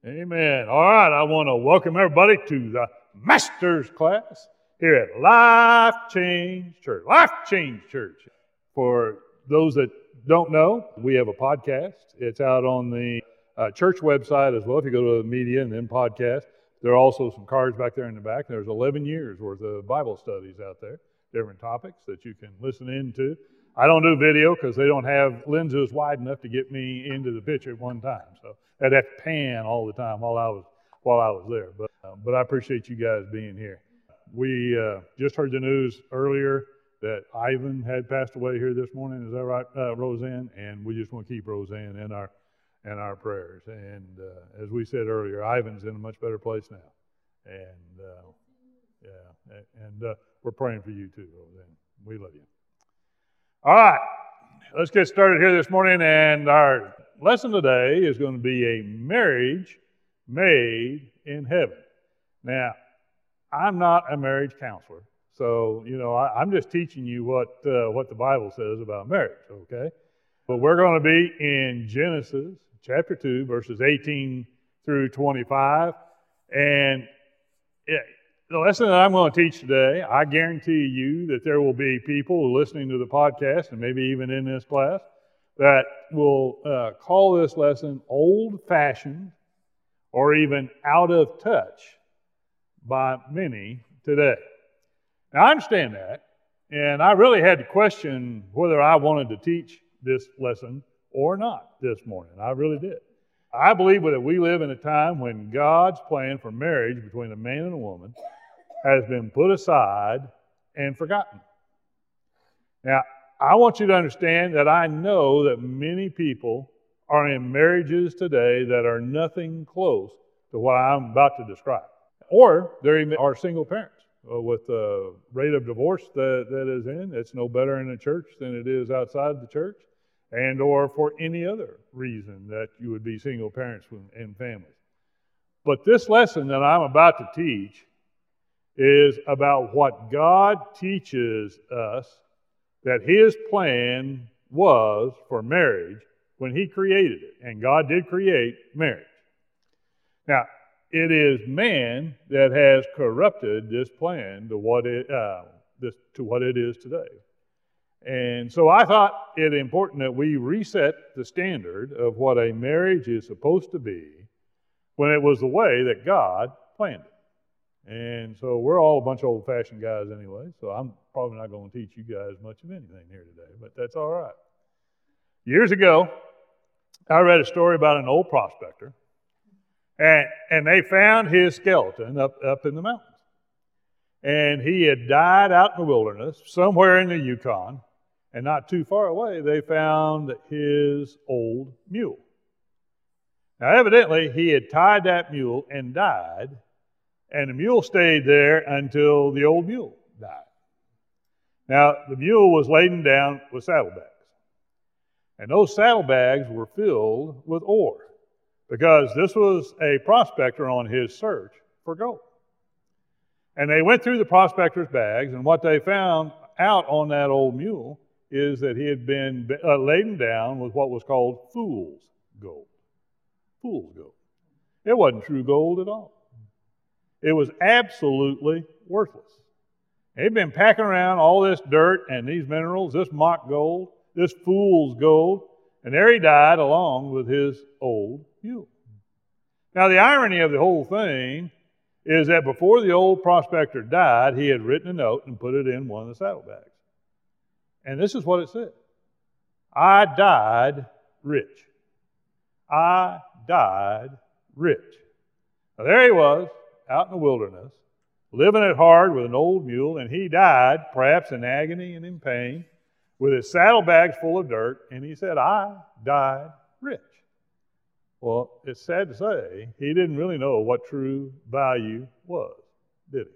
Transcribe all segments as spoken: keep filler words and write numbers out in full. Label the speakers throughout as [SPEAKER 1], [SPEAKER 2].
[SPEAKER 1] Amen. All right, I want to welcome everybody to the Master's class here at Life Change Church. Life Change Church. For those that don't know, we have a podcast. It's out on the uh, church website as well. If you go to the media and then podcast, there are also some cards back there in the back. There's eleven years worth of Bible studies out there, different topics that you can listen into. I don't do video because they don't have lenses wide enough to get me into the picture at one time. So I'd have to pan all the time while I was while I was there. But uh, but I appreciate you guys being here. We uh, just heard the news earlier that Ivan had passed away here this morning. Is that right, uh, Roseanne? And we just want to keep Roseanne in our in our prayers. And uh, as we said earlier, Ivan's in a much better place now. And uh, yeah, and uh, we're praying for you too, Roseanne. We love you. All right, let's get started here this morning, and our lesson today is going to be a marriage made in heaven. Now, I'm not a marriage counselor, so, you know, I, I'm just teaching you what uh, what the Bible says about marriage, okay? But we're going to be in Genesis chapter two, verses eighteen through twenty-five, and it, the lesson that I'm going to teach today, I guarantee you that there will be people listening to the podcast and maybe even in this class that will uh, call this lesson old-fashioned or even out of touch by many today. Now, I understand that, and I really had to question whether I wanted to teach this lesson or not this morning. I really did. I believe that we live in a time when God's plan for marriage between a man and a woman has been put aside and forgotten. Now, I want you to understand that I know that many people are in marriages today that are nothing close to what I'm about to describe. Or they are single parents. Uh, with the rate of divorce that, that is in, it's no better in a church than it is outside the church, and or for any other reason that you would be single parents and families. But this lesson that I'm about to teach is about what God teaches us that His plan was for marriage when He created it. And God did create marriage. Now, it is man that has corrupted this plan to what it, uh, this, to what it is today. And so I thought it important that we reset the standard of what a marriage is supposed to be when it was the way that God planned it. And so we're all a bunch of old-fashioned guys anyway, so I'm probably not going to teach you guys much of anything here today, but that's all right. Years ago, I read a story about an old prospector, and, and they found his skeleton up, up in the mountains. And he had died out in the wilderness, somewhere in the Yukon, and not too far away, they found his old mule. Now, evidently, he had tied that mule and died, and the mule stayed there until the old mule died. Now, the mule was laden down with saddlebags. And those saddlebags were filled with ore because this was a prospector on his search for gold. And they went through the prospector's bags, and what they found out on that old mule is that he had been uh, laden down with what was called fool's gold. Fool's gold. It wasn't true gold at all. It was absolutely worthless. They'd been packing around all this dirt and these minerals, this mock gold, this fool's gold, and there he died along with his old mule. Now, the irony of the whole thing is that before the old prospector died, he had written a note and put it in one of the saddlebags. And this is what it said. I died rich. I died rich. Now, there he was, out in the wilderness, living it hard with an old mule, and he died, perhaps in agony and in pain, with his saddlebags full of dirt, and he said, I died rich. Well, it's sad to say, he didn't really know what true value was, did he?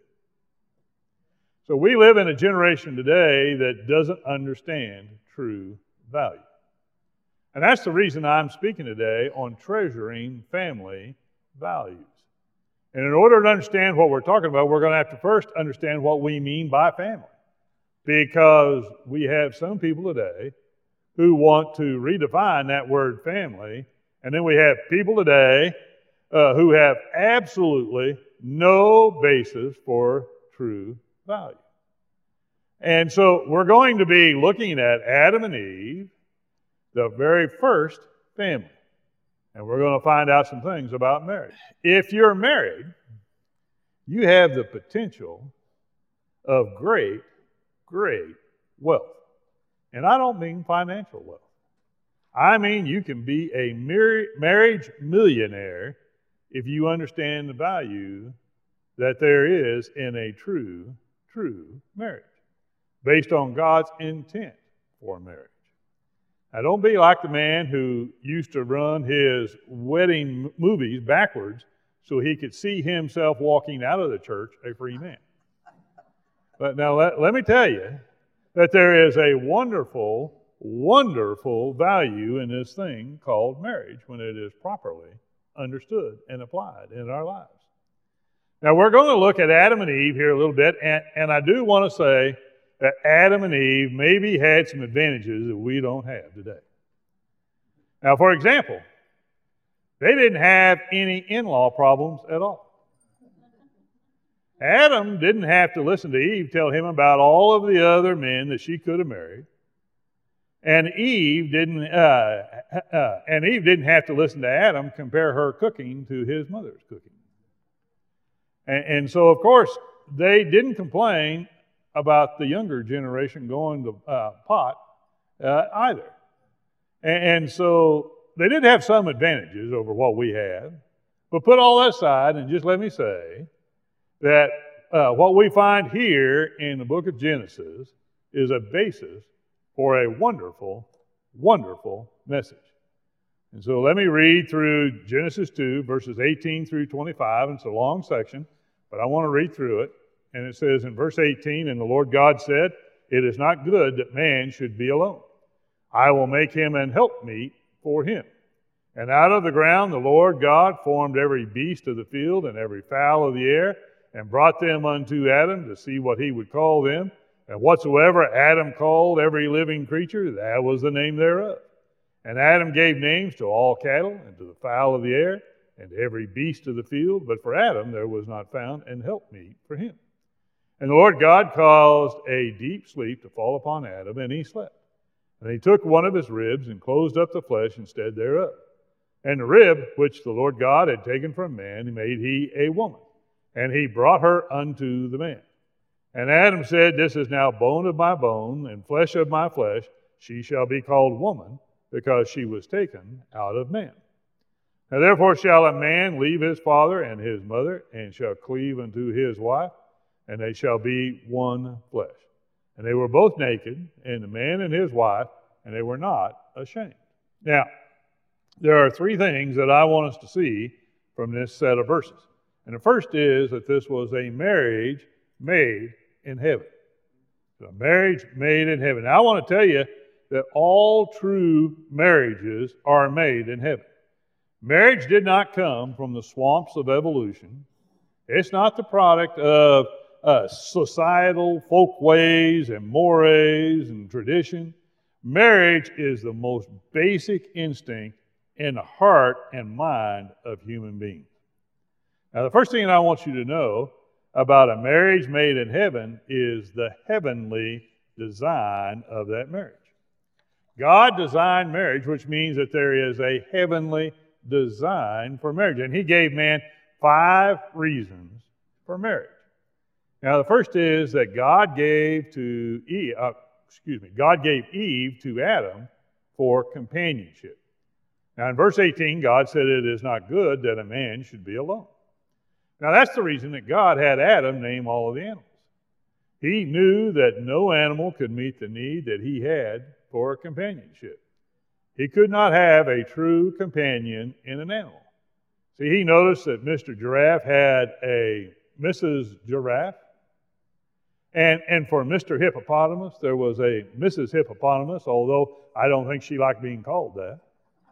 [SPEAKER 1] So we live in a generation today that doesn't understand true value. And that's the reason I'm speaking today on treasuring family values. And in order to understand what we're talking about, we're going to have to first understand what we mean by family. Because we have some people today who want to redefine that word family, and then we have people today uh, who have absolutely no basis for true value. And so we're going to be looking at Adam and Eve, the very first family. And we're going to find out some things about marriage. If you're married, you have the potential of great, great wealth. And I don't mean financial wealth. I mean you can be a marriage millionaire if you understand the value that there is in a true, true marriage, based on God's intent for marriage. Now, don't be like the man who used to run his wedding movies backwards so he could see himself walking out of the church a free man. But now let, let me tell you that there is a wonderful, wonderful value in this thing called marriage when it is properly understood and applied in our lives. Now, we're going to look at Adam and Eve here a little bit, and, and I do want to say that Adam and Eve maybe had some advantages that we don't have today. Now, for example, they didn't have any in-law problems at all. Adam didn't have to listen to Eve tell him about all of the other men that she could have married, and Eve didn't. Uh, uh, and Eve didn't have to listen to Adam compare her cooking to his mother's cooking. And, and so, of course, they didn't complain about the younger generation going to uh, pot uh, either. And, and so they did have some advantages over what we had. But put all that aside and just let me say that uh, what we find here in the book of Genesis is a basis for a wonderful, wonderful message. And so let me read through Genesis two, verses eighteen through twenty-five. And it's a long section, but I want to read through it. And it says in verse eighteen, "And the Lord God said, It is not good that man should be alone. I will make him an helpmeet for him. And out of the ground the Lord God formed every beast of the field and every fowl of the air, and brought them unto Adam to see what he would call them. And whatsoever Adam called every living creature, that was the name thereof. And Adam gave names to all cattle, and to the fowl of the air, and to every beast of the field. But for Adam there was not found an helpmeet for him. And the Lord God caused a deep sleep to fall upon Adam, and he slept. And he took one of his ribs, and closed up the flesh instead thereof. And the rib which the Lord God had taken from man made he a woman, and he brought her unto the man. And Adam said, This is now bone of my bone, and flesh of my flesh. She shall be called woman, because she was taken out of man. Now therefore shall a man leave his father and his mother, and shall cleave unto his wife, and they shall be one flesh. And they were both naked, and the man and his wife, and they were not ashamed." Now, there are three things that I want us to see from this set of verses. And the first is that this was a marriage made in heaven. A marriage made in heaven. Now, I want to tell you that all true marriages are made in heaven. Marriage did not come from the swamps of evolution. It's not the product of uh, societal folkways and mores and tradition. Marriage is the most basic instinct in the heart and mind of human beings. Now, the first thing I want you to know about a marriage made in heaven is the heavenly design of that marriage. God designed marriage, which means that there is a heavenly design for marriage. And he gave man five reasons for marriage. Now, the first is that God gave to Eve, uh, excuse me, God gave Eve to Adam for companionship. Now, in verse eighteen, God said it is not good that a man should be alone. Now, that's the reason that God had Adam name all of the animals. He knew that no animal could meet the need that he had for companionship. He could not have a true companion in an animal. See, he noticed that Mister Giraffe had a Missus Giraffe, and, and for Mister Hippopotamus, there was a Missus Hippopotamus, although I don't think she liked being called that.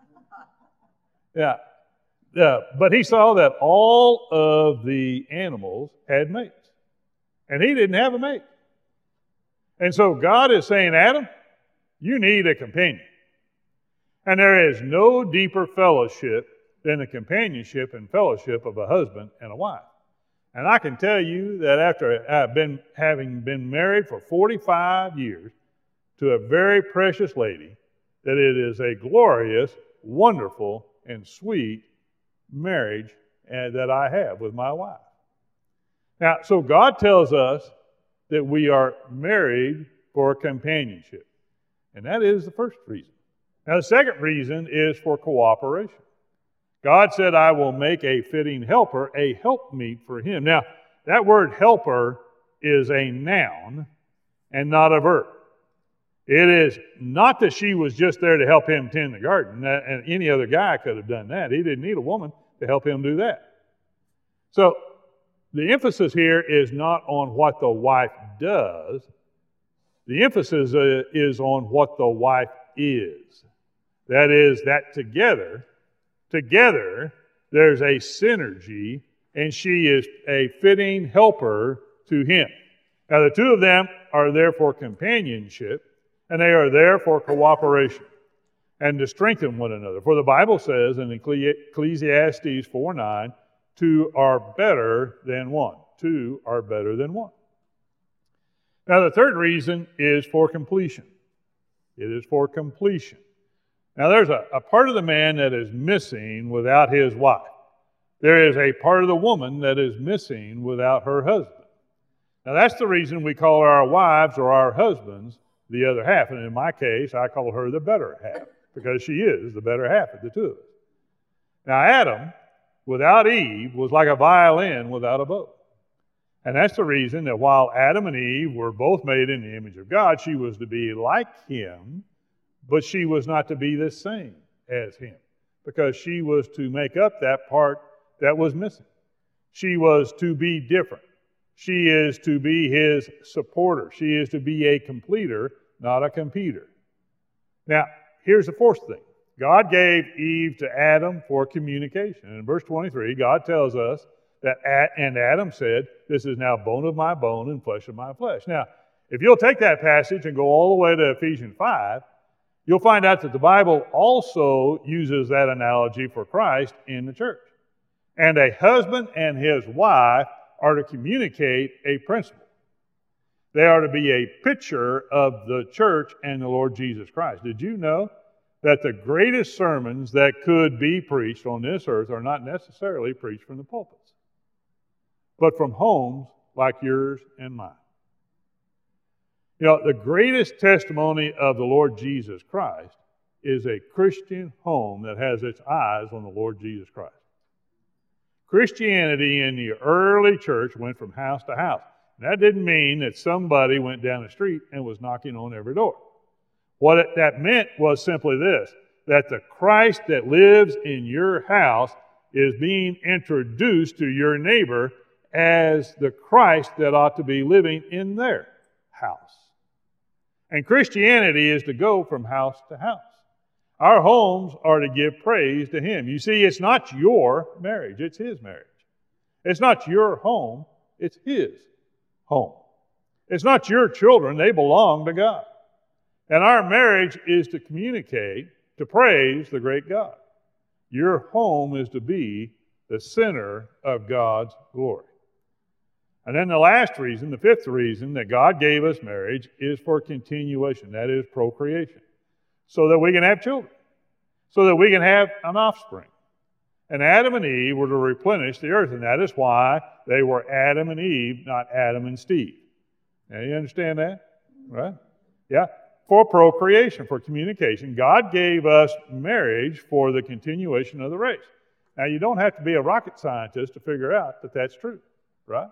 [SPEAKER 1] Yeah. Yeah, but he saw that all of the animals had mates, and he didn't have a mate. And so God is saying, Adam, you need a companion. And there is no deeper fellowship than the companionship and fellowship of a husband and a wife. And I can tell you that after I've been having been married for forty-five years to a very precious lady, that it is a glorious, wonderful, and sweet marriage uh, that I have with my wife. Now, so God tells us that we are married for companionship. And that is the first reason. Now, the second reason is for cooperation. God said, I will make a fitting helper, a helpmeet for him. Now, that word helper is a noun and not a verb. It is not that she was just there to help him tend the garden, and any other guy could have done that. He didn't need a woman to help him do that. So, the emphasis here is not on what the wife does. The emphasis uh, is on what the wife is. That is, that together, together, there's a synergy, and she is a fitting helper to him. Now, the two of them are there for companionship, and they are there for cooperation and to strengthen one another. For the Bible says in Ecclesiastes four nine, two are better than one. Two are better than one. Now, the third reason is for completion. It is for completion. Now, there's a, a part of the man that is missing without his wife. There is a part of the woman that is missing without her husband. Now, that's the reason we call our wives or our husbands the other half. And in my case, I call her the better half because she is the better half of the two of us. Now, Adam, without Eve, was like a violin without a bow. And that's the reason that while Adam and Eve were both made in the image of God, she was to be like him, but she was not to be the same as him because she was to make up that part that was missing. She was to be different. She is to be his supporter. She is to be a completer, not a competer. Now, here's the fourth thing. God gave Eve to Adam for communication. And in verse twenty-three, God tells us that, and Adam said, this is now bone of my bone and flesh of my flesh. Now, if you'll take that passage and go all the way to Ephesians five, you'll find out that the Bible also uses that analogy for Christ in the church. And a husband and his wife are to communicate a principle. They are to be a picture of the church and the Lord Jesus Christ. Did you know that the greatest sermons that could be preached on this earth are not necessarily preached from the pulpits, but from homes like yours and mine? You know, the greatest testimony of the Lord Jesus Christ is a Christian home that has its eyes on the Lord Jesus Christ. Christianity in the early church went from house to house. That didn't mean that somebody went down the street and was knocking on every door. What it, that meant was simply this, that the Christ that lives in your house is being introduced to your neighbor as the Christ that ought to be living in their house. And Christianity is to go from house to house. Our homes are to give praise to him. You see, it's not your marriage, it's his marriage. It's not your home, it's his home. It's not your children, they belong to God. And our marriage is to communicate, to praise the great God. Your home is to be the center of God's glory. And then the last reason, the fifth reason that God gave us marriage is for continuation, that is procreation, so that we can have children, so that we can have an offspring. And Adam and Eve were to replenish the earth, and that is why they were Adam and Eve, not Adam and Steve. Now, you understand that? Right? Yeah. For procreation, for communication. God gave us marriage for the continuation of the race. Now, you don't have to be a rocket scientist to figure out that that's true, right?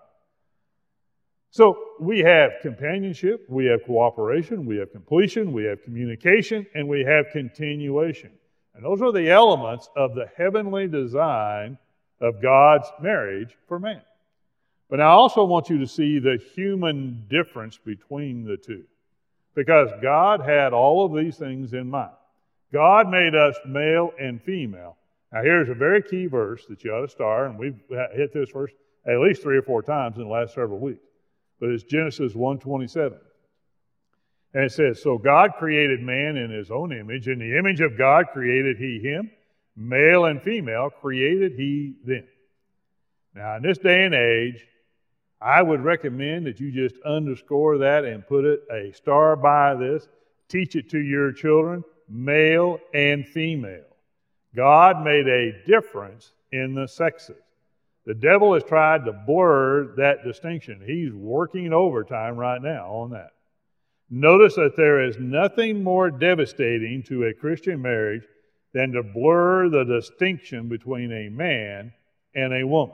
[SPEAKER 1] So we have companionship, we have cooperation, we have completion, we have communication, and we have continuation. And those are the elements of the heavenly design of God's marriage for man. But I also want you to see the human difference between the two, because God had all of these things in mind. God made us male and female. Now here's a very key verse that you ought to star, and we've hit this verse at least three or four times in the last several weeks. But it's Genesis one twenty-seven. And it says, so God created man in his own image. In the image of God created he him. Male and female created he them. Now, in this day and age, I would recommend that you just underscore that and put it a star by this. Teach it to your children, male and female. God made a difference in the sexes. The devil has tried to blur that distinction. He's working overtime right now on that. Notice that there is nothing more devastating to a Christian marriage than to blur the distinction between a man and a woman.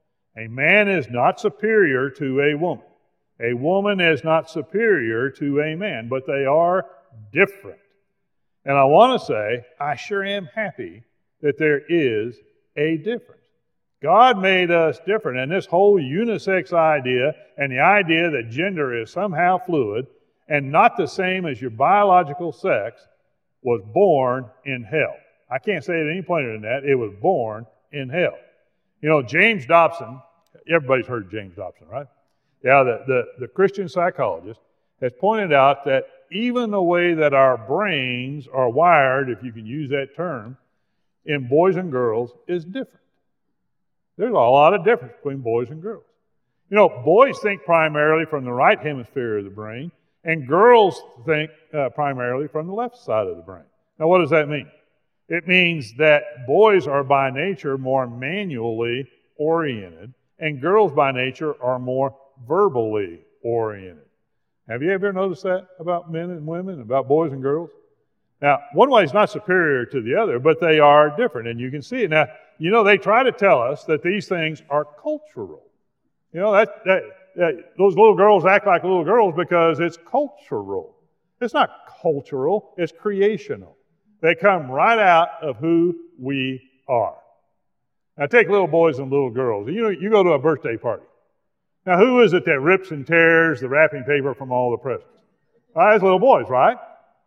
[SPEAKER 1] A man is not superior to a woman. A woman is not superior to a man, but they are different. And I want to say, I sure am happy that there is a difference. God made us different, and this whole unisex idea and the idea that gender is somehow fluid and not the same as your biological sex was born in hell. I can't say it any plainer than that. It was born in hell. You know, James Dobson, everybody's heard of James Dobson, right? Yeah, the, the, the Christian psychologist has pointed out that even the way that our brains are wired, if you can use that term, in boys and girls is different. There's a lot of difference between boys and girls. You know, boys think primarily from the right hemisphere of the brain, and girls think uh, primarily from the left side of the brain. Now, what does that mean? It means that boys are by nature more manually oriented, and girls by nature are more verbally oriented. Have you ever noticed that about men and women, about boys and girls? Now, one way is not superior to the other, but they are different, and you can see it. Now, you know, they try to tell us that these things are cultural. You know, that, that, that those little girls act like little girls because it's cultural. It's not cultural, it's creational. They come right out of who we are. Now, take little boys and little girls. You know, you go to a birthday party. Now, who is it that rips and tears the wrapping paper from all the presents? Well, it's little boys, right?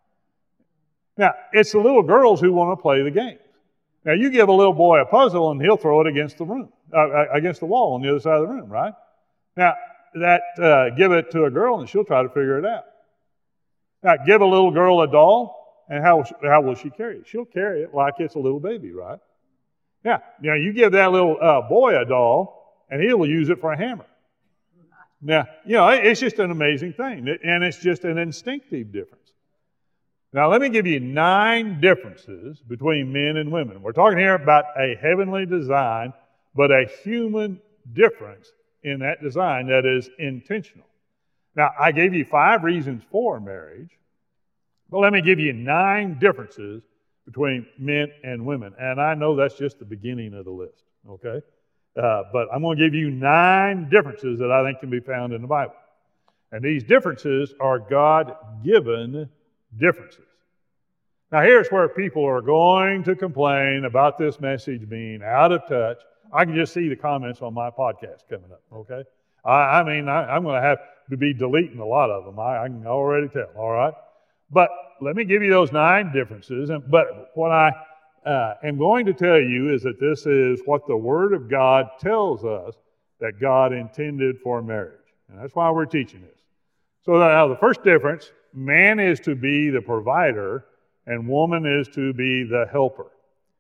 [SPEAKER 1] Now, it's the little girls who want to play the game. Now, you give a little boy a puzzle and he'll throw it against the room, uh, against the wall on the other side of the room, right? Now, that uh, give it to a girl and she'll try to figure it out. Now, give a little girl a doll, and how, how will she carry it? She'll carry it like it's a little baby, right? Yeah. Now, you give that little uh, boy a doll, and he will use it for a hammer. Now, you know, it's just an amazing thing, and it's just an instinctive difference. Now, let me give you nine differences between men and women. We're talking here about a heavenly design, but a human difference in that design that is intentional. Now, I gave you five reasons for marriage, but let me give you nine differences between men and women. And I know that's just the beginning of the list, okay? Uh, but I'm going to give you nine differences that I think can be found in the Bible. And these differences are God-given differences. Now, here's where people are going to complain about this message being out of touch. I can just see the comments on my podcast coming up, okay? I, I mean, I, I'm going to have to be deleting a lot of them. I, I can already tell, all right? But let me give you those nine differences. And, but what I uh, am going to tell you is that this is what the Word of God tells us that God intended for marriage. And that's why we're teaching this. So now the first difference, man is to be the provider and woman is to be the helper.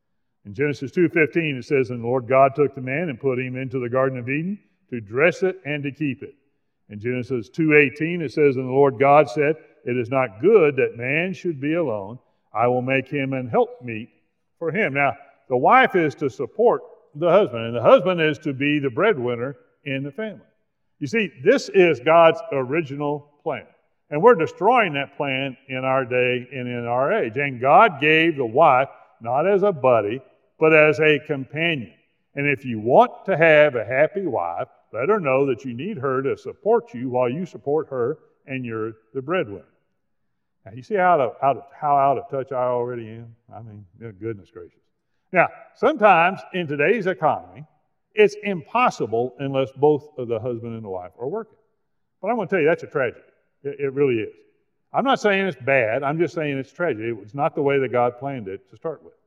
[SPEAKER 1] In Genesis two fifteen it says, "And the Lord God took the man and put him into the Garden of Eden to dress it and to keep it." In Genesis two eighteen it says, "And the Lord God said, It is not good that man should be alone. I will make him an helpmeet for him." Now, the wife is to support the husband, and the husband is to be the breadwinner in the family. You see, this is God's original plan. And we're destroying that plan in our day and in our age. And God gave the wife not as a buddy, but as a companion. And if you want to have a happy wife, let her know that you need her to support you while you support her and you're the breadwinner. Now, you see how out of, out of, how out of touch I already am? I mean, goodness gracious. Now, sometimes in today's economy, it's impossible unless both of the husband and the wife are working. But I'm going to tell you, that's a tragedy. It, it really is. I'm not saying it's bad. I'm just saying it's tragedy. It's not the way that God planned it to start with.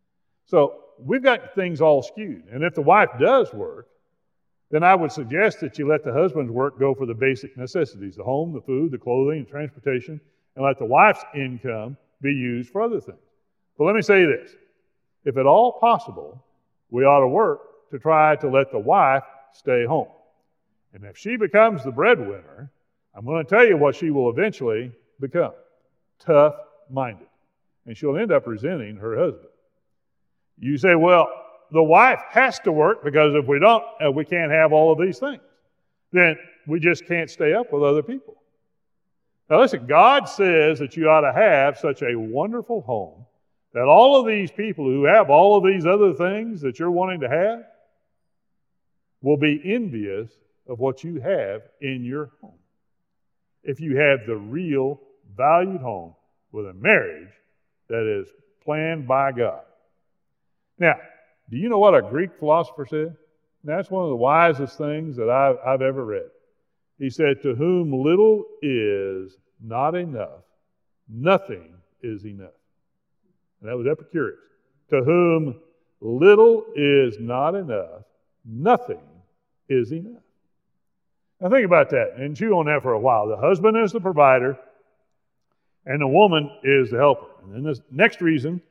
[SPEAKER 1] So we've got things all skewed. And if the wife does work, then I would suggest that you let the husband's work go for the basic necessities, the home, the food, the clothing, the transportation, and let the wife's income be used for other things. But let me say this. if at all possible, we ought to work to try to let the wife stay home. And if she becomes the breadwinner, I'm going to tell you what she will eventually become: tough-minded. And she'll end up resenting her husband. You say, well, the wife has to work because if we don't, uh, we can't have all of these things. Then we just can't stay up with other people. Now listen, God says that you ought to have such a wonderful home that all of these people who have all of these other things that you're wanting to have will be envious of what you have in your home. If you have the real valued home with a marriage that is planned by God. Now, do you know what a Greek philosopher said? That's one of the wisest things that I've, I've ever read. He said, to whom little is not enough, nothing is enough. And that was Epicurus. To whom little is not enough, nothing is enough. Now think about that and chew on that for a while. The husband is the provider and the woman is the helper. And then this next reason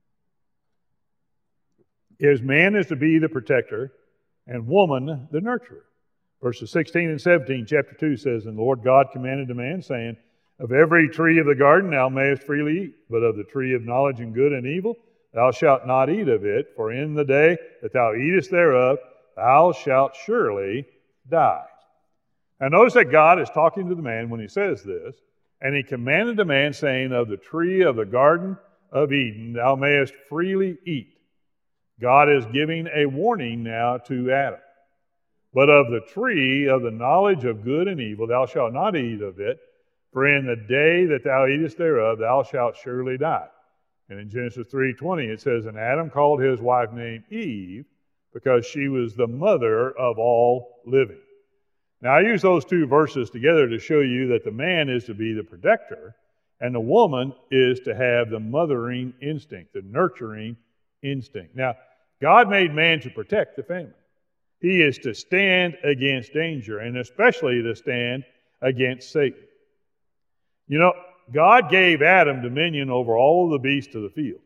[SPEAKER 1] is man is to be the protector and woman the nurturer. Verses sixteen and seventeen, chapter two says, and the Lord God commanded the man, saying, of every tree of the garden thou mayest freely eat, but of the tree of knowledge and good and evil thou shalt not eat of it, for in the day that thou eatest thereof thou shalt surely die. Now notice that God is talking to the man when he says this, and he commanded the man, saying, of the tree of the garden of Eden thou mayest freely eat. God is giving a warning now to Adam. But of the tree of the knowledge of good and evil thou shalt not eat of it, for in the day that thou eatest thereof thou shalt surely die. And in Genesis three twenty it says, and Adam called his wife named Eve, because she was the mother of all living. Now I use those two verses together to show you that the man is to be the protector, and the woman is to have the mothering instinct, the nurturing instinct. Now, God made man to protect the family. He is to stand against danger, and especially to stand against Satan. You know, God gave Adam dominion over all of the beasts of the field.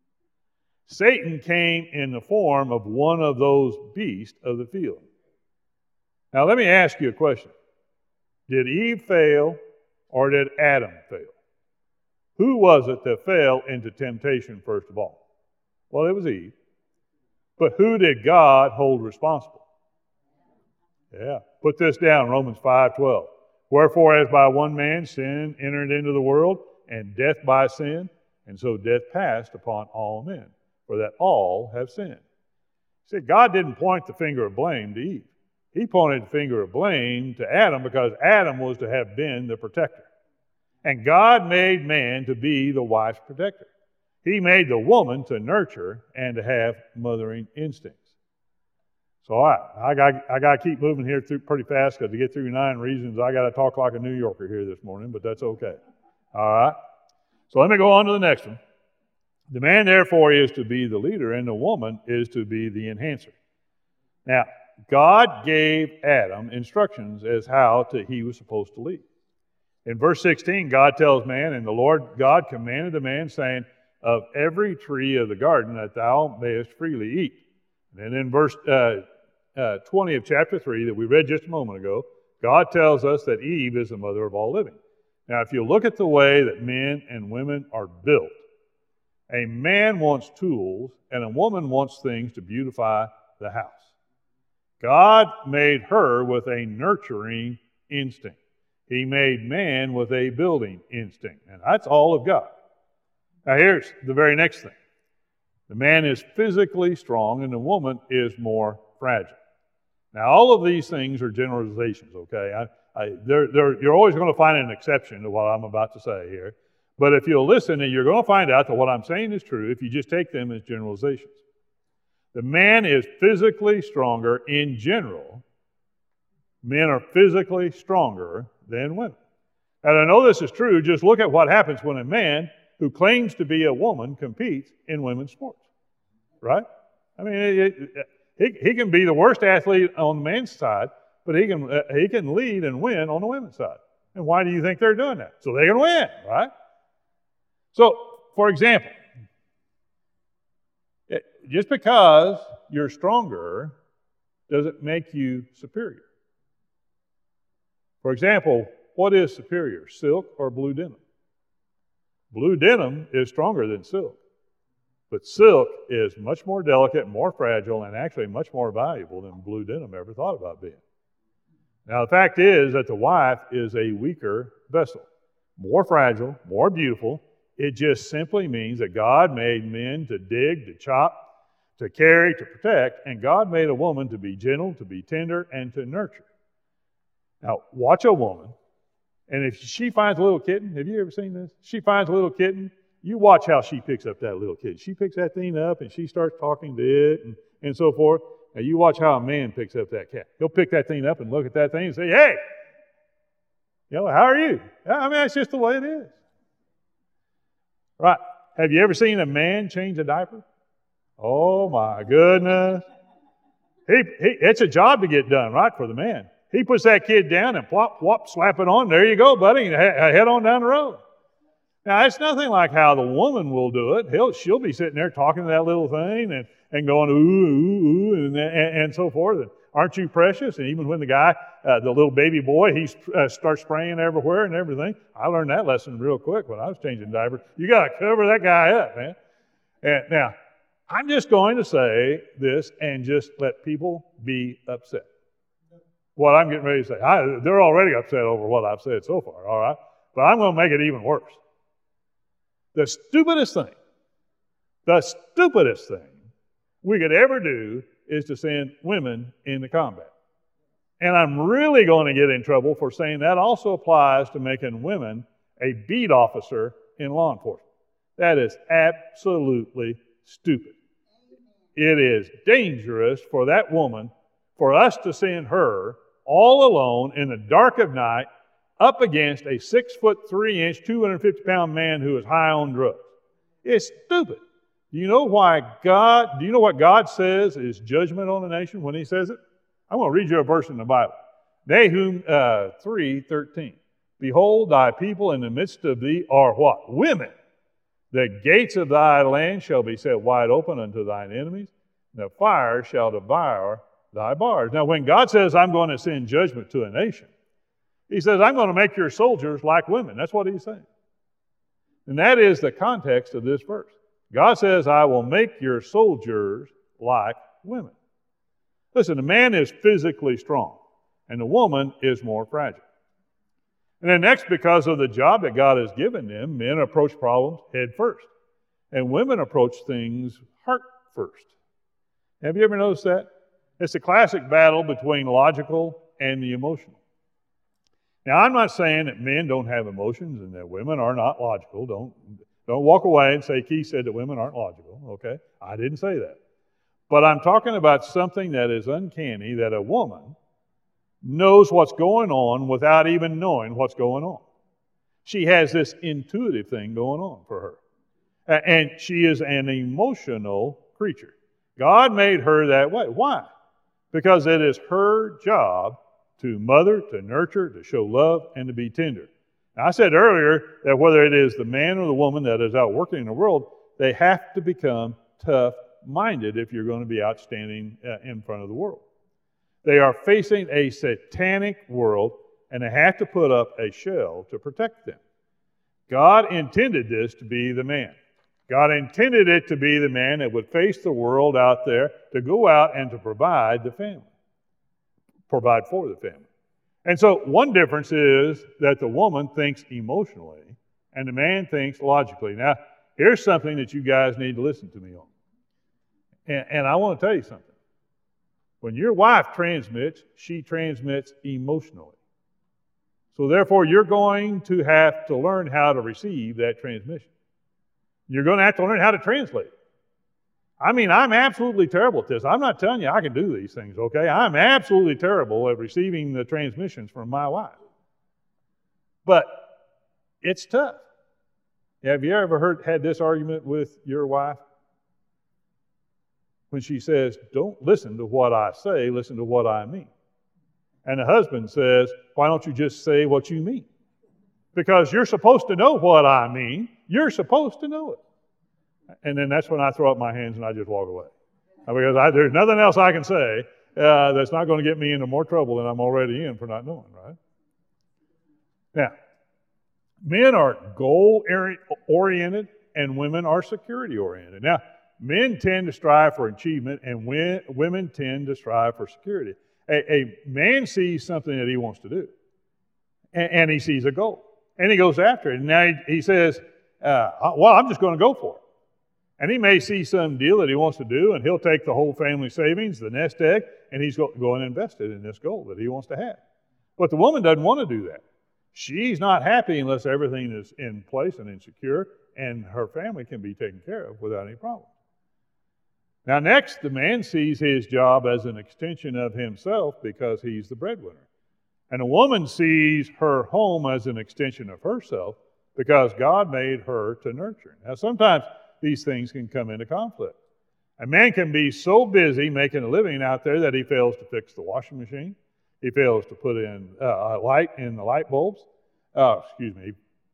[SPEAKER 1] Satan came in the form of one of those beasts of the field. Now, let me ask you a question. Did Eve fail or did Adam fail? Who was it that fell into temptation first of all? Well, it was Eve. But who did God hold responsible? Yeah. Put this down, Romans five twelve. Wherefore, as by one man sin entered into the world, and death by sin, and so death passed upon all men, for that all have sinned. See, God didn't point the finger of blame to Eve. He pointed the finger of blame to Adam because Adam was to have been the protector. And God made man to be the wife's protector. He made the woman to nurture and to have mothering instincts. So all right, I got I got to keep moving here through pretty fast because to get through nine reasons, I got to talk like a New Yorker here this morning, but that's okay. All right. So let me go on to the next one. The man, therefore, is to be the leader, and the woman is to be the enhancer. Now, God gave Adam instructions as how to, he was supposed to lead. In verse sixteen, God tells man, and the Lord God commanded the man, saying, of every tree of the garden that thou mayest freely eat. And then in verse uh, uh, twenty of chapter three that we read just a moment ago, God tells us that Eve is the mother of all living. Now, if you look at the way that men and women are built, a man wants tools and a woman wants things to beautify the house. God made her with a nurturing instinct. He made man with a building instinct. And that's all of God. Now here's the very next thing. The man is physically strong and the woman is more fragile. Now all of these things are generalizations, okay? I, I, they're, they're, you're always going to find an exception to what I'm about to say here. But if you'll listen, you're going to find out that what I'm saying is true if you just take them as generalizations. The man is physically stronger in general. Men are physically stronger than women. And I know this is true. Just look at what happens when a man who claims to be a woman competes in women's sports, right? I mean, it, it, he, he can be the worst athlete on the men's side, but he can, uh, he can lead and win on the women's side. And why do you think they're doing that? So they can win, right? So, for example, just because you're stronger doesn't make you superior. For example, what is superior, silk or blue denim? Blue denim is stronger than silk, but silk is much more delicate, more fragile, and actually much more valuable than blue denim ever thought about being. Now, the fact is that the wife is a weaker vessel, more fragile, more beautiful. It just simply means that God made men to dig, to chop, to carry, to protect, and God made a woman to be gentle, to be tender, and to nurture. Now, watch a woman, and if she finds a little kitten, have you ever seen this? She finds a little kitten, you watch how she picks up that little kitten. She picks that thing up, and she starts talking to it, and, and so forth. Now, you watch how a man picks up that cat. He'll pick that thing up and look at that thing and say, hey, you know, how are you? I mean, that's just the way it is. Right. Have you ever seen a man change a diaper? Oh, my goodness. He, he, it's a job to get done, right, for the man. He puts that kid down and plop, plop, slap it on. There you go, buddy, and head on down the road. Now, it's nothing like how the woman will do it. He'll, she'll be sitting there talking to that little thing and, and going, ooh, ooh, ooh, and, and, and so forth. And aren't you precious? And even when the guy, uh, the little baby boy, he uh, starts spraying everywhere and everything. I learned that lesson real quick when I was changing diapers. You got to cover that guy up, man. And now, I'm just going to say this and just let people be upset. What I'm getting ready to say. I, they're already upset over what I've said so far, all right? But I'm going to make it even worse. The stupidest thing, the stupidest thing we could ever do is to send women into combat. And I'm really going to get in trouble for saying that also applies to making women a beat officer in law enforcement. That is absolutely stupid. It is dangerous for that woman, for us to send her all alone in the dark of night up against a six foot three inch, two hundred fifty pound man who is high on drugs. It's stupid. Do you know why God, do you know what God says is judgment on the nation when he says it? I'm going to read you a verse in the Bible. Nahum uh, three thirteen. Behold, thy people in the midst of thee are what? Women. The gates of thy land shall be set wide open unto thine enemies. The fire shall devour thy bars. Now, when God says, I'm going to send judgment to a nation, he says, I'm going to make your soldiers like women. That's what he's saying. And that is the context of this verse. God says, I will make your soldiers like women. Listen, the man is physically strong, and the woman is more fragile. And then next, because of the job that God has given them, men approach problems head first, and women approach things heart first. Have you ever noticed that? It's a classic battle between logical and the emotional. Now, I'm not saying that men don't have emotions and that women are not logical. Don't, don't walk away and say, Keith said that women aren't logical. Okay, I didn't say that. But I'm talking about something that is uncanny, that a woman knows what's going on without even knowing what's going on. She has this intuitive thing going on for her. And she is an emotional creature. God made her that way. Why? Because it is her job to mother, to nurture, to show love, and to be tender. Now, I said earlier that whether it is the man or the woman that is out working in the world, they have to become tough-minded if you're going to be outstanding uh, in front of the world. They are facing a satanic world, and they have to put up a shell to protect them. God intended this to be the man. God intended it to be the man that would face the world out there to go out and to provide the family. Provide for the family. And so one difference is that the woman thinks emotionally and the man thinks logically. Now, here's something that you guys need to listen to me on. And, and I want to tell you something. When your wife transmits, she transmits emotionally. So therefore, you're going to have to learn how to receive that transmission. You're going to have to learn how to translate it. I mean, I'm absolutely terrible at this. I'm not telling you I can do these things, okay? I'm absolutely terrible at receiving the transmissions from my wife. But it's tough. Have you ever heard had this argument with your wife? When she says, don't listen to what I say, listen to what I mean. And the husband says, why don't you just say what you mean? Because you're supposed to know what I mean. You're supposed to know it. And then that's when I throw up my hands and I just walk away. Because I, there's nothing else I can say uh, that's not going to get me into more trouble than I'm already in for not knowing, right? Now, men are goal-oriented and women are security-oriented. Now, men tend to strive for achievement and women tend to strive for security. A, a man sees something that he wants to do, and, and he sees a goal, and he goes after it. And now he, he says, uh, well, I'm just going to go for it. And he may see some deal that he wants to do, and he'll take the whole family savings, the nest egg, and he's going to invest it in this goal that he wants to have. But the woman doesn't want to do that. She's not happy unless everything is in place and insecure, and her family can be taken care of without any problem. Now next, the man sees his job as an extension of himself because he's the breadwinner. And the woman sees her home as an extension of herself because God made her to nurture. Now sometimes these things can come into conflict. A man can be so busy making a living out there that he fails to fix the washing machine. He fails to put in uh, a light in the light bulbs. Uh, excuse me. He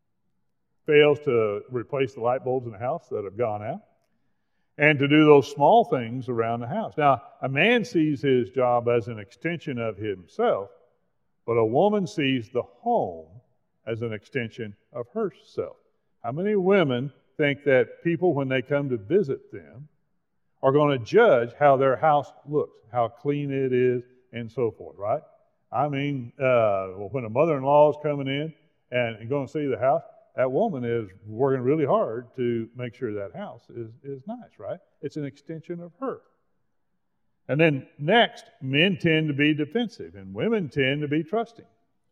[SPEAKER 1] fails to replace the light bulbs in the house that have gone out. And to do those small things around the house. Now, a man sees his job as an extension of himself, but a woman sees the home as an extension of herself. How many women think that people, when they come to visit them, are going to judge how their house looks, how clean it is, and so forth, right? I mean, uh, when a mother-in-law is coming in and, and going to see the house, that woman is working really hard to make sure that house is, is nice, right? It's an extension of her. And then next, men tend to be defensive and women tend to be trusting.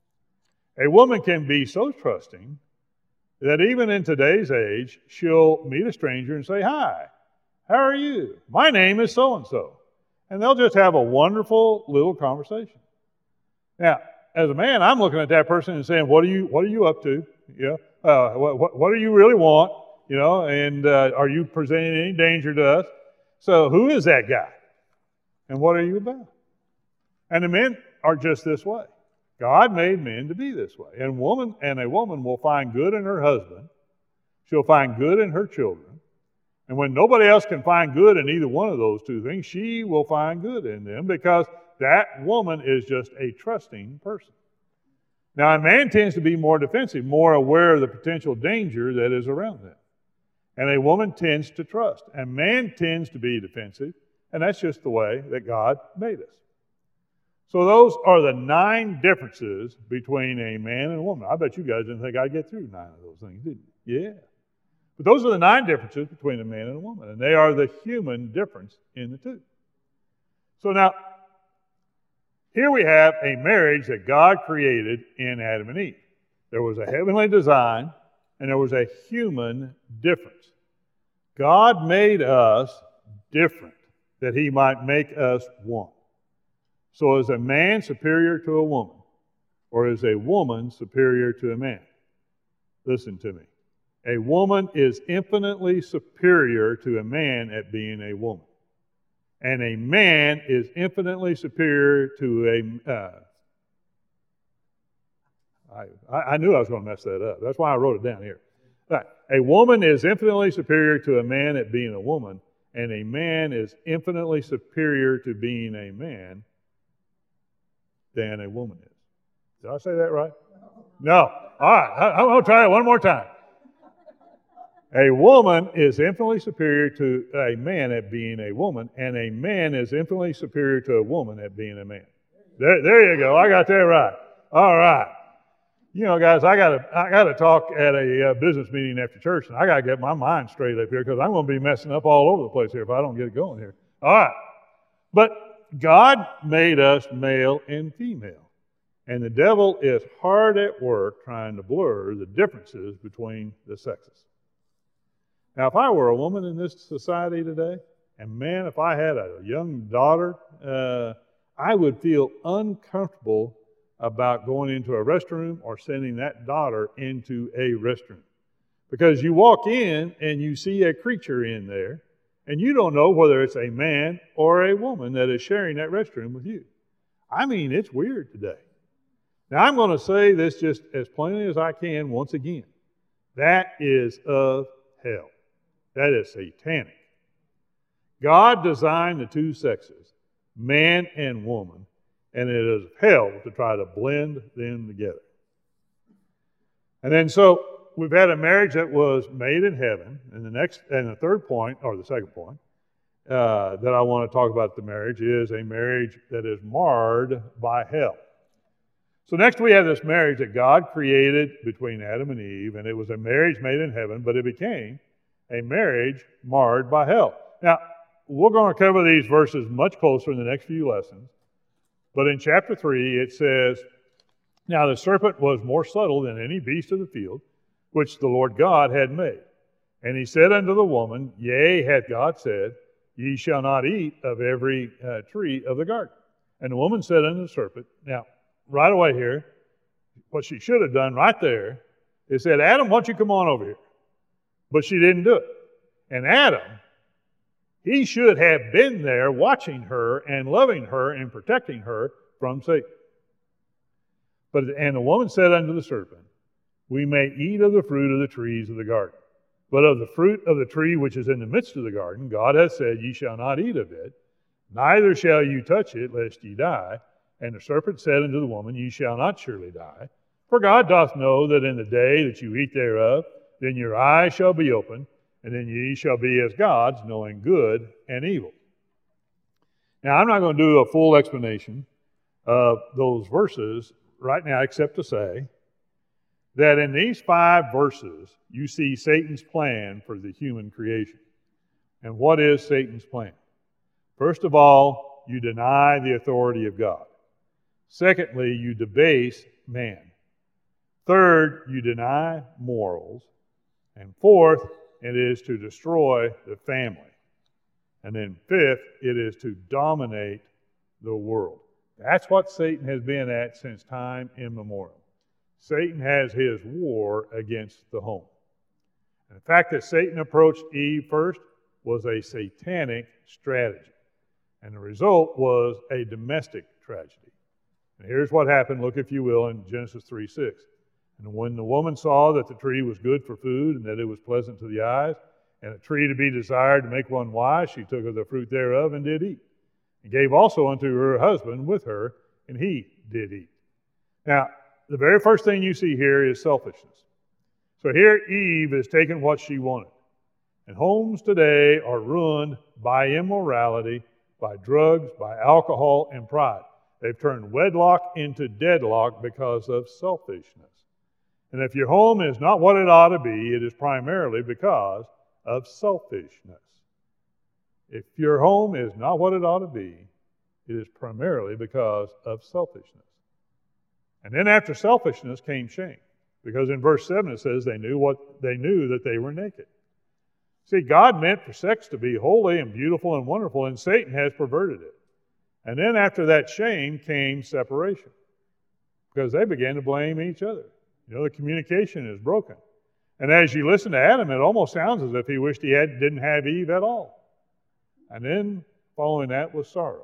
[SPEAKER 1] A woman can be so trusting that even in today's age, she'll meet a stranger and say, hi, how are you? My name is so-and-so. And they'll just have a wonderful little conversation. Now, as a man, I'm looking at that person and saying, what are you, what are you up to? You know, uh, what, what do you really want? You know, and uh, are you presenting any danger to us? So who is that guy? And what are you about? And the men are just this way. God made men to be this way. And woman and a woman will find good in her husband. She'll find good in her children. And when nobody else can find good in either one of those two things, she will find good in them because that woman is just a trusting person. Now, a man tends to be more defensive, more aware of the potential danger that is around them. And a woman tends to trust. And man tends to be defensive, and that's just the way that God made us. So those are the nine differences between a man and a woman. I bet you guys didn't think I'd get through nine of those things, did you? Yeah. But those are the nine differences between a man and a woman, and they are the human difference in the two. So now, here we have a marriage that God created in Adam and Eve. There was a heavenly design, and there was a human difference. God made us different, that He might make us one. So is a man superior to a woman, or is a woman superior to a man? Listen to me. A woman is infinitely superior to a man at being a woman. And a man is infinitely superior to a... Uh, I, I knew I was going to mess that up. That's why I wrote it down here. Right. A woman is infinitely superior to a man at being a woman, and a man is infinitely superior to being a man than a woman is. Did I say that right? No. All right. I, I'm going to try it one more time. A woman is infinitely superior to a man at being a woman, and a man is infinitely superior to a woman at being a man. There, there you go. I got that right. All right. You know, guys, I got to I got to talk at a uh, business meeting after church, and I got to get my mind straight up here because I'm going to be messing up all over the place here if I don't get it going here. All right. But God made us male and female, and the devil is hard at work trying to blur the differences between the sexes. Now, if I were a woman in this society today, and man, if I had a young daughter, uh, I would feel uncomfortable about going into a restroom or sending that daughter into a restroom. Because you walk in and you see a creature in there, and you don't know whether it's a man or a woman that is sharing that restroom with you. I mean, it's weird today. Now, I'm going to say this just as plainly as I can once again. That is of hell. That is satanic. God designed the two sexes, man and woman, and it is hell to try to blend them together. And then so we've had a marriage that was made in heaven, and the next, and the third point, or the second point, uh, that I want to talk about the marriage is a marriage that is marred by hell. So next we have this marriage that God created between Adam and Eve, and it was a marriage made in heaven, but it became a marriage marred by hell. Now, we're going to cover these verses much closer in the next few lessons, but in chapter three it says, "Now the serpent was more subtle than any beast of the field, which the Lord God had made. And he said unto the woman, Yea, hath God said, Ye shall not eat of every uh, tree of the garden. And the woman said unto the serpent," now, right away here, what she should have done right there is said, "Adam, why don't you come on over here?" But she didn't do it. And Adam, he should have been there watching her and loving her and protecting her from Satan. But and the woman said unto the serpent, "We may eat of the fruit of the trees of the garden. But of the fruit of the tree which is in the midst of the garden, God hath said, Ye shall not eat of it, neither shall you touch it, lest ye die. And the serpent said unto the woman, Ye shall not surely die. For God doth know that in the day that you eat thereof, then your eyes shall be opened, and then ye shall be as gods, knowing good and evil." Now, I'm not going to do a full explanation of those verses right now, except to say that in these five verses, you see Satan's plan for the human creation. And what is Satan's plan? First of all, you deny the authority of God. Secondly, you debase man. Third, you deny morals. And fourth, it is to destroy the family. And then fifth, it is to dominate the world. That's what Satan has been at since time immemorial. Satan has his war against the home. And the fact that Satan approached Eve first was a satanic strategy. And the result was a domestic tragedy. And here's what happened, look if you will, in Genesis three six. "And when the woman saw that the tree was good for food, and that it was pleasant to the eyes, and a tree to be desired to make one wise, she took of the fruit thereof and did eat. And gave also unto her husband with her, and he did eat." Now, the very first thing you see here is selfishness. So here Eve is taking what she wanted. And homes today are ruined by immorality, by drugs, by alcohol, and pride. They've turned wedlock into deadlock because of selfishness. And if your home is not what it ought to be, it is primarily because of selfishness. If your home is not what it ought to be, it is primarily because of selfishness. And then after selfishness came shame. Because in verse seven it says they knew what they knew that they were naked. See, God meant for sex to be holy and beautiful and wonderful, and Satan has perverted it. And then after that shame came separation. Because they began to blame each other. You know, the communication is broken. And as you listen to Adam, it almost sounds as if he wished he had, didn't have Eve at all. And then following that was sorrow.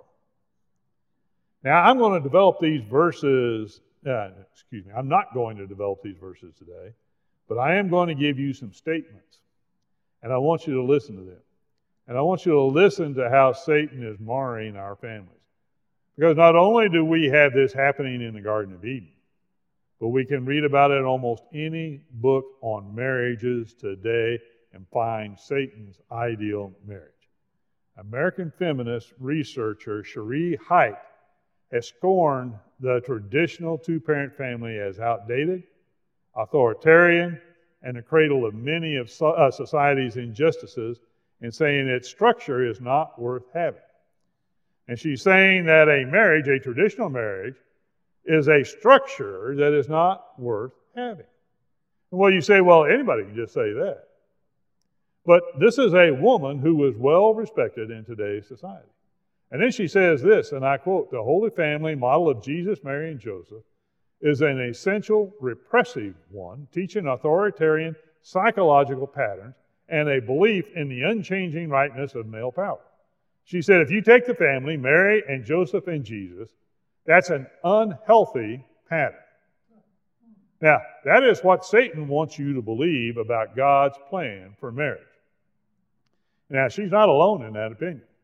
[SPEAKER 1] Now, I'm going to develop these verses, uh, excuse me, I'm not going to develop these verses today, but I am going to give you some statements. And I want you to listen to them. And I want you to listen to how Satan is marring our families. Because not only do we have this happening in the Garden of Eden, but we can read about it in almost any book on marriages today and find Satan's ideal marriage. American feminist researcher Cherie Height has scorned the traditional two-parent family as outdated, authoritarian, and the cradle of many of society's injustices, and saying its structure is not worth having. And she's saying that a marriage, a traditional marriage, is a structure that is not worth having. Well, you say, well, anybody can just say that. But this is a woman who was well respected in today's society. And then she says this, and I quote, "The Holy Family model of Jesus, Mary, and Joseph is an essential repressive one, teaching authoritarian psychological patterns and a belief in the unchanging rightness of male power." She said, if you take the family, Mary and Joseph and Jesus, that's an unhealthy pattern. Now, that is what Satan wants you to believe about God's plan for marriage. Now, she's not alone in that opinion.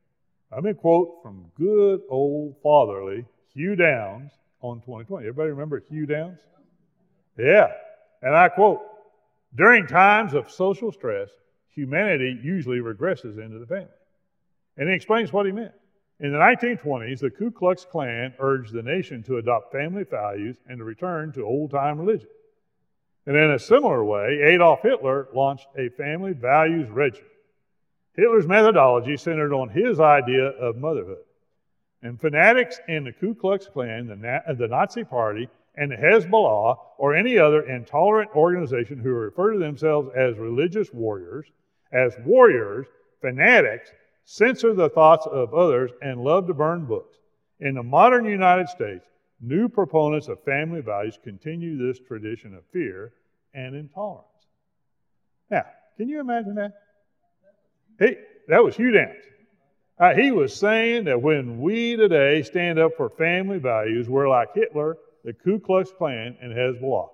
[SPEAKER 1] I'm in quote from good old fatherly Hugh Downs on twenty twenty. Everybody remember Hugh Downs? Yeah. And I quote, during times of social stress, humanity usually regresses into the family. And he explains what he meant. In the nineteen twenties, the Ku Klux Klan urged the nation to adopt family values and to return to old-time religion. And in a similar way, Adolf Hitler launched a family values regiment. Hitler's methodology centered on his idea of motherhood. And fanatics in the Ku Klux Klan, the, Na- the Nazi Party, and the Hezbollah, or any other intolerant organization who refer to themselves as religious warriors, as warriors, fanatics, censor the thoughts of others, and love to burn books. In the modern United States, new proponents of family values continue this tradition of fear and intolerance. Now, can you imagine that? He, that was Hugh Downs. Uh, he was saying that when we today stand up for family values, we're like Hitler, the Ku Klux Klan, and Hezbollah.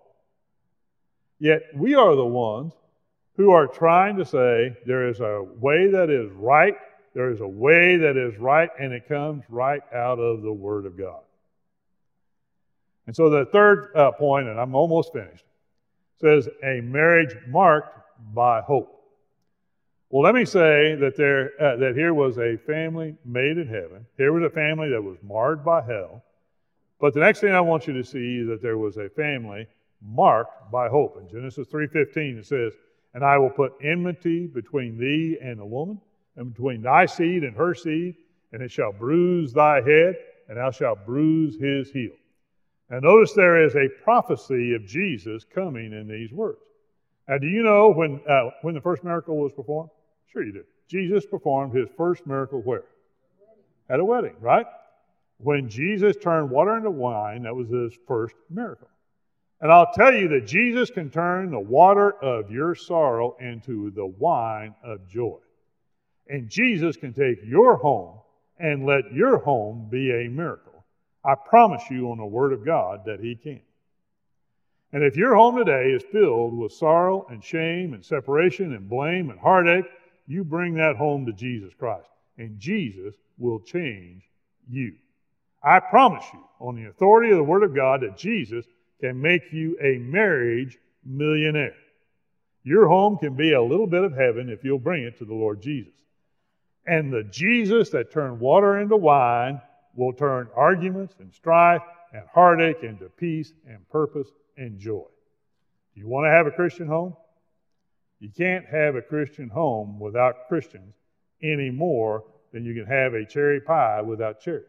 [SPEAKER 1] Yet we are the ones who are trying to say there is a way that is right, there is a way that is right, and it comes right out of the Word of God. And so the third uh, point, and I'm almost finished, says a marriage marked by hope. Well, let me say that there uh, that here was a family made in heaven. Here was a family that was marred by hell. But the next thing I want you to see is that there was a family marked by hope. In Genesis three fifteen it says, "And I will put enmity between thee and the woman, and between thy seed and her seed, and it shall bruise thy head, and thou shalt bruise his heel." Now notice there is a prophecy of Jesus coming in these words. Now do you know when, uh, when the first miracle was performed? Sure you do. Jesus performed his first miracle where? At a wedding, right? When Jesus turned water into wine, that was his first miracle. And I'll tell you that Jesus can turn the water of your sorrow into the wine of joy. And Jesus can take your home and let your home be a miracle. I promise you on the Word of God that he can. And if your home today is filled with sorrow and shame and separation and blame and heartache, you bring that home to Jesus Christ, and Jesus will change you. I promise you, on the authority of the Word of God, that Jesus can make you a marriage millionaire. Your home can be a little bit of heaven if you'll bring it to the Lord Jesus. And the Jesus that turned water into wine will turn arguments and strife and heartache into peace and purpose and joy. Do you want to have a Christian home? You can't have a Christian home without Christians any more than you can have a cherry pie without cherries.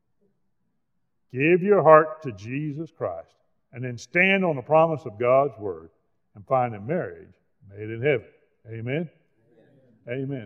[SPEAKER 1] Give your heart to Jesus Christ and then stand on the promise of God's Word and find a marriage made in heaven. Amen? Amen. Amen.